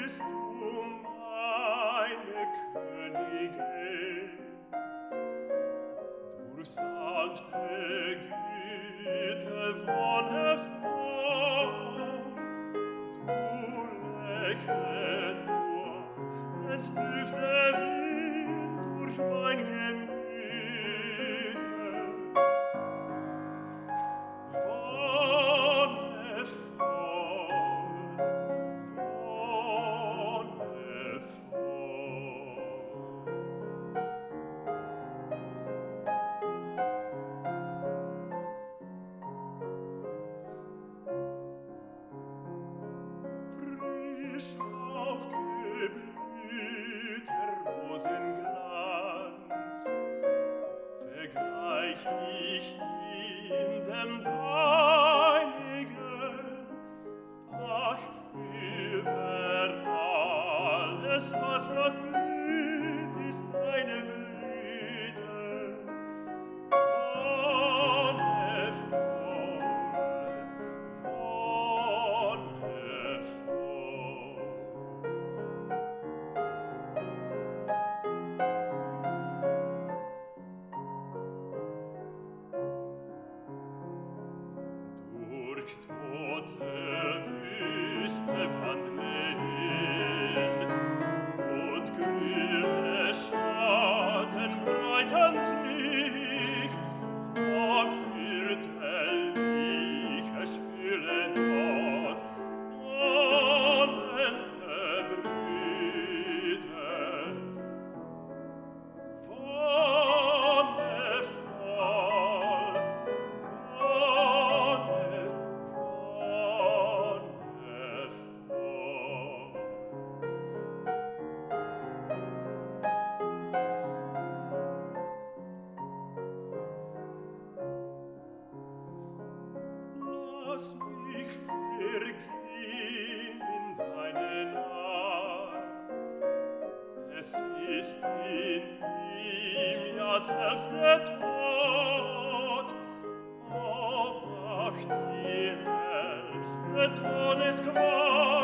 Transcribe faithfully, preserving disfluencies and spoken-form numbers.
bist du meine Königin. Durch sanfte Güte wonnevoll, du lächle nur, wenn's trifft der Wind durch mein Gemüt. Ich in dem Deinigen, ach, über alles, was das blüht, ist deine Blüte. Wonnevoll, wonnevoll. Durch tote Wüste wandeln und grüne Schatten breiten sich, ob fürchterliche Stille dort ahnende Brüder. Wonnevoll, lass mich vergehen in deine Nahe. Es ist in ihm ja selbst der Tod, ob ach die ärmste Todesqual